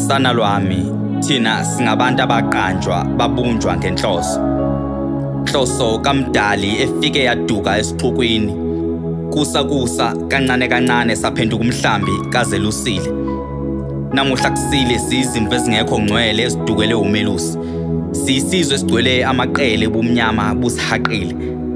Sana lwami, thina singabantu abaqanjwa babunjwa ngenhloso. Hloso kamdali efike yaduka esixukwini. Kusa kancane kancane saphenduka umhlambi kazelusile. Namuhla kusile sizimvu ezingekho ngcwele esidukele umelusi. Sisizwe esigcwele amaqele bumnyama busihaqile.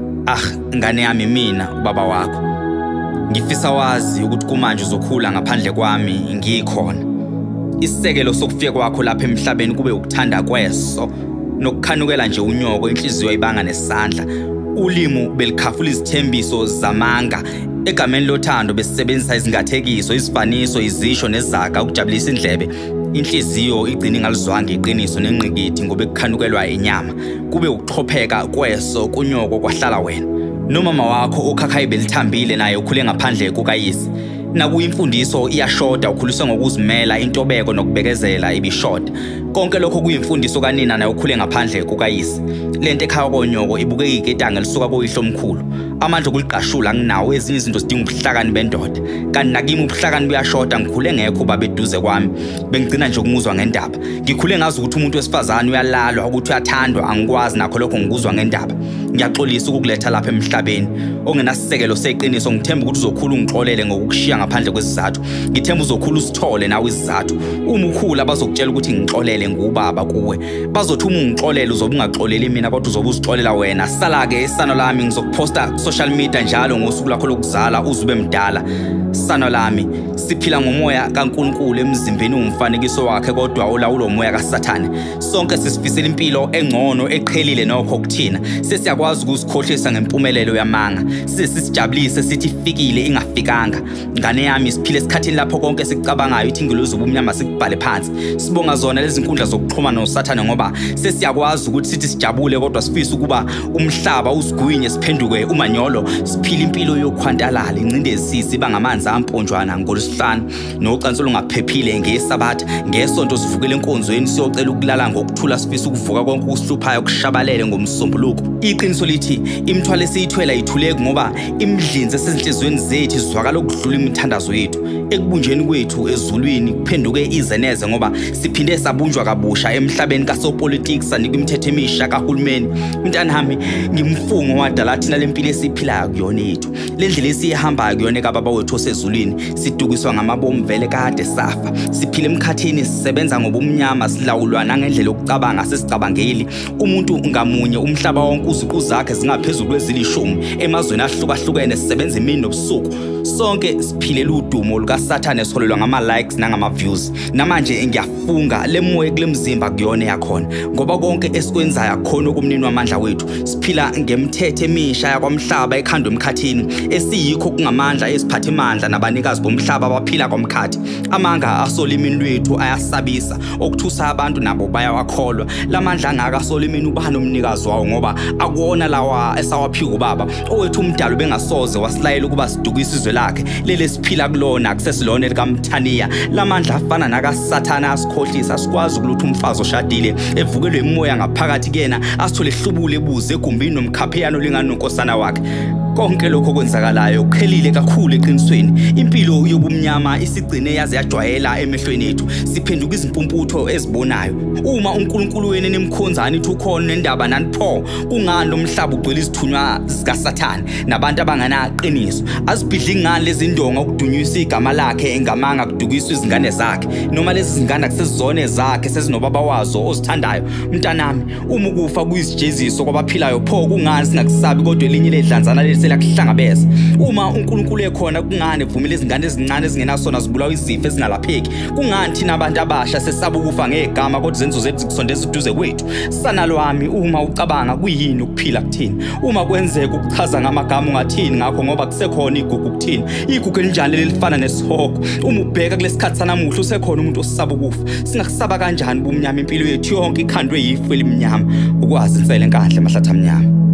Ngane yami mina ubaba wakho. Ngifisa wazi ukuthi kumanje uzokhula ngaphandle kwami ngikhona. Isisekelo sokufika kwakho lapha emhlabeni kube ukuthanda kweso nokukhanukela nje unyoko inhliziyo ibanga nesandla. Ulimi belikhafula izithembiso zamanga egameni lothando besebenzisa izingathekiso, izifaniso, izisho nezaga ukujabulisa indlebe. Inhliziyo igcina ingalizwanga iqiniso nenqikithi ngoba ekukhanukelwa inyama. Kube ukuxhopheka kweso kunyoko kwahlala wena. Nomama wakho okhakhayi belithambile naye ukhule ngaphandle kukayise. Nakuyimfundiso iyashoda ukhuliswe ngokuzimela intobeko nokubekezela ibishoda. Konke lokho kuyimfundiso kanina naye ukhule ngaphandle kukayise. Lento ekhaya konyoko ibukeka iketanga lisuka koyihlo omkhulu. Amandla okuliqashula nginawo ezinye izinto zidinga ubuhlakani bendoda. Kanti nakimi ubuhlakani buyashoda ngikhule ngekho baba eduze kwami. Bengigcina nje ukunguzwa ngendaba. Ngikhule ngazi ukuthi umuntu wesifazane uyalalwa ukuthi uyathandwa angikwazi nakho lokho ngikuzwa ngendaba. Ngiyaxolisa ukukuletha lapha emhlabeni. Ongenasisekelo seqiniso ngithemba ukuthi uzokhula ungixolele ngokukushiya ngaphandle kwesizathu. Ngithemba uzokhula usithole nawe isizathu. Uma ukhula bazokutshela ukuthi ngixolele ngubaba kuwe. Bazothi uma ungixolele uzobe ungaxoleli mina kodwa uzobe uzixolela wena. Sala ke isano lami ngizokuphosta social media njalo ngosuku lakho lokuzala uzube mdala. Sano lami siphila ngomoya kaNkulunkulu emzimbeni umfanekiso wakhe kodwa olawulo umoya kaSathane. Sonke sisifisela impilo engcono eqhelile nokho kuthina. Sesiyakwazi ukusikhohlisa ngempumelelo yamanga. Sisijabulise sithi ifikile ingafikanga. Ngane yami siphile esikhathini lapho konke sikucabangayo ithi ngilozo ubumnyama sikubhale phansi. Sibonga zona lezi nkundla zokuxhumana noSathane ngoba sesiyakwazi ukuthi sithi sijabule kodwa sifisa ukuba umhlaba usigwinye siphenduke umanyolo. Siphila impilo yokhwantalala incindezi siba ngamanzi amponjwana ngolesihlanu nocansi olungaphephile ngesabatha. Ngesonto sivukele enkonzweni siyocela ukulala ngokuthula sifisa ukuvuka konke ukuhluphayo kushabalele ngomsombuluko. Iqiniso lithi imithwalo esiyithwela ithuleke ngoba imidlinzi esezinhlizweni zethu izwakala ukudlula imithandazo yethu. Ekubunjeni kwethu ezulwini kuphenduke izeneze ngoba siphinde sabunjwa kabusha emhlabeni kasopolitics sanikwa imithetho emisha kahulumeni. Mntanami ngimfungo wadala thina lempilo esiphilayo kuyona yethu. Lendlela esihambayo kuyona kababa wethu osezulwini sidukiswa ngamabomu vele kade safa. Siphile emkhathini sisebenza ngobumnyama silawulwa nangendlela yokucabanga sesicabangeli. Umuntu ngamunye umhlaba wonke uziqu zakhe zingaphezulu kwezilishumi emazweni ahlukahlukene sisebenza imini nobusuku. Sonke siphilela udumo lukaSathane esiholelwa ngama-likes nangama-views. Namanje ngiyafunga le moya kulemzimba kuyona yakhona ngoba konke esikwenzayo akukhona okumnini wamandla wethu. Siphila ngemithetho emisha yakwamhlaba ekhandwe emkhathini esiyikho kungamandla esiphathe amandla nabanikazi bomhlaba abaphila kwamkhathi. Amanga asolimini lwethu ayasabisa okuthusa abantu nabo bayawakholwa. Lamandla angaka asolimini ubani umnikazi wawo ngoba akuwona lawa esawaphiwa ubaba owethu umdalo bengasoze wasilayela ukuba sidukise izwe lakhe lele siphila kulona akusesilona likaMthaniya. Lamandla afana nakaSathane asikhohlisa asikwazi ukulutha umfazi oshadile evukelwe imoya ngaphakathi kuyena asithole hlubule ebuze egumbini nomkhapheyano linganonkosana wakhe. Konke lokho kwenzakalayo kuqhelile kakhulu eqinisweni. Impilo yobumnyama isigcine yaze yajwayela emehlweni ethu. Siphenduka izimpumputho ezibonayo. Uma uNkulunkulu wena nemkhonzana ithi ukhona nendaba nanipho kungani lomhlaba ugcwele izithunywa zikaSathane nabantu abanganaqiniso. Azibhidli ngani lezi ndonga ukudunyisa igama lakhe engamanga kudukiswa izingane zakhe noma lezi zingane akusezizone zakhe sezinobaba wazo ozithandayo. Mntanami uma ukufa kuyisijeziso kwabaphilayo pho kungani singakusabi kodwa elinye ledlanzana lakuhlangabeza. Uma uNkulunkulu ekhona kungani evumile izingane ezincane ezingenasona zibulawa izifo ezingalapheki. Kungani thina abantu abasha sesaba ukufa ngegama kodwa izenzo zethu zikusondeza eduze kwethu. Sana lwami uma ucabanga kuyini ukuphila kuthini. Uma kwenzeka ukuchaza ngamagama ungathini ngakho ngoba kusekhona igugu kuthini. Igugu elinjani lelifana nesihogo. Uma ubheka kulesikhathi sanamuhla usekhona umuntu osaba ukufa. Singakusaba kanjani ubumnyama impilo yethu yonke ikhandwe yifu elimnyama. Ukwazi insele enkahle mahlatha amnyama.